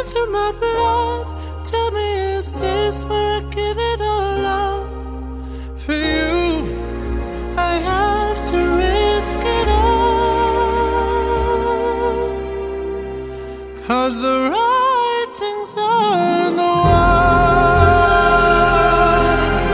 through my blood. Tell me, is this where I give it all up for you?